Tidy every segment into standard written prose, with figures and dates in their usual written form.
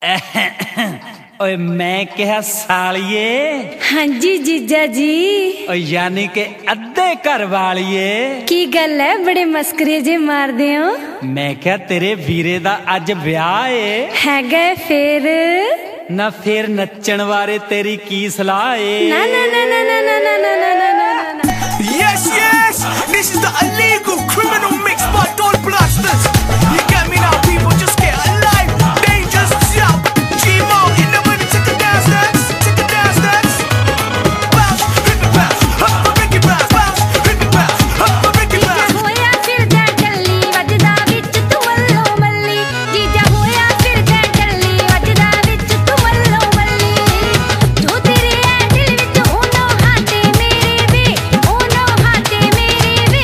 ओए मैं क्या सालिए। हाँ जी जीजा जी। यानी के अद्धे घर वालिए। की गल है, बड़े मस्करे जे मार दे हो। मैं क्या तेरे वीरे दा अज ब्याह है गए फिर ना फिर नच्चण वारे तेरी की सलाह है। ना ना ना ना ना ना ना ना ना ना ना ना। Yes, yes, this is the illegal criminal mix by Don Blasters. You get me now, people, just get alive. Dangerous, shout, G-Mo in the money, take it downstairs, take it downstairs. Bounce, rip it bounce, up for Ricky bounce, bounce, rip it bounce, up for Ricky bounce. होया फिर जा चली वजदा विच तू मल्लो मल्ली। जीजा होया फिर जा चली वजदा विच तू मल्लो मल्ली। जो तेरे है दिल विच ओनो हाथे मेरे वे, ओनो हाथे मेरे वे।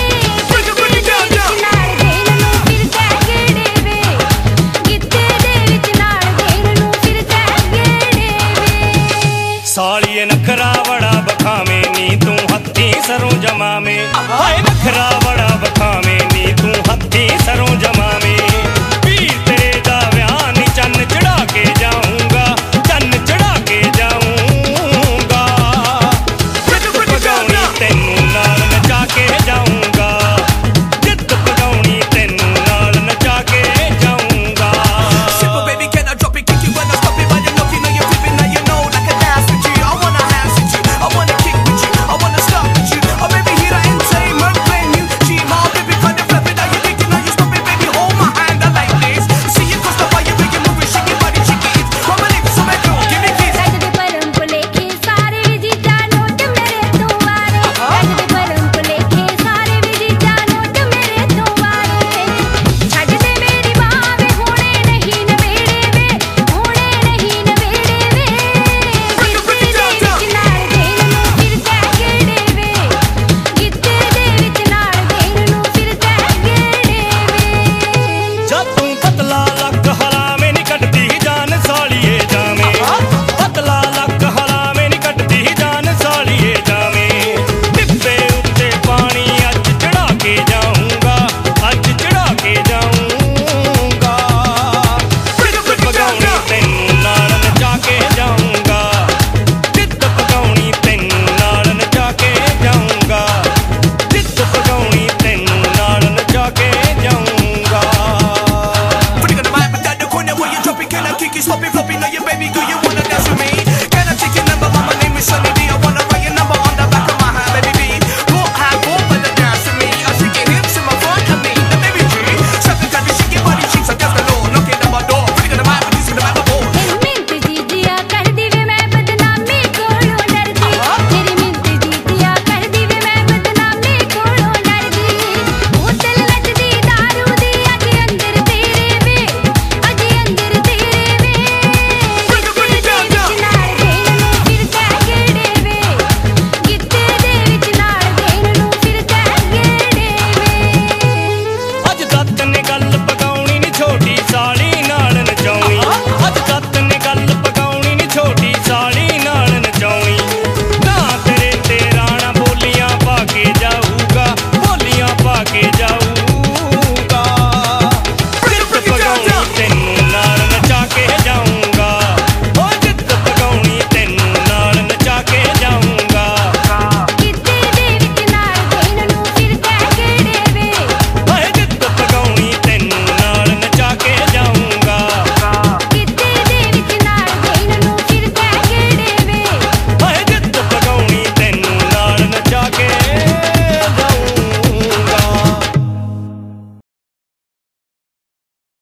Bring it down, down. नाल देन नू फिर कह गेड़े वे, गिद्दे दे विच नाल देन नू फिर कह गेड़े वे। सालिए नखरा बड़ा बखावे नी तू हत्थी सरों जमावे। हाय नखरा बड़ा बखावे नी तू हत्थी सरों जमावे। वीर तेरे दा व्याह नी चन्न चढ़ा के जाऊंगा, चन्न चढ़ा के जाऊंगा। जिद्द पगाउणी तेनू नाल नचा के जाऊंगा, जिद्द पगाउणी तेनू नाल नचा के जाऊंगा। Simple, baby, can I drop it, kick you when I stop it? But you know, you're flipping, now you know, like a dance with you. I wanna dance with you, I wanna kick with you, I wanna stop with you. Oh, baby, hear the entertainment, playing you. G-Mo, baby, cut it, flip it, now you kick it, now you stop it, baby, hold my hand, I like this. See you cross the fire, make you move it, shake it, body, shake it. Come on, leave it, so make it, give me kiss. रज दे परम को लेके सारे वे जीजा note मेरे तू वारे। रज दे परम को लेके सारे वे जीजा नोट मेरे तू वारे। छड्ड दे मेरी बाह वे, होने नहीं नवेड़े वे, होने नहीं नवेड़े वे। गिद्दे दे विच नाल देन नू फिर कह गेड़े वे, गिद्दे दे विच नाल देन नू फिर कह गेड़े वे। जद तू पतला लक हरामे नी कटदी जान सालिए जावे। पतला लक हरामे नी कटदी जान सालिए जावे। डिब्बे उत्ते पानी अज चढ़ा के जाऊंगा, अज चढ़ा के जाऊंगा। जिद्द पगाउणी तेनू नाल नचा के जाऊंगा, जिद्द पगाउणी तेनू नाल नचा के जाऊंगा, जिद्द पगाउणी तेनू नाल नचा के जाऊंगा। Putting on the mic, but down the corner where you drop it, can I kick it, stop it, flop it, now you baby girl, you wanna dance with me? Can I take your number, mama, name is Sunny.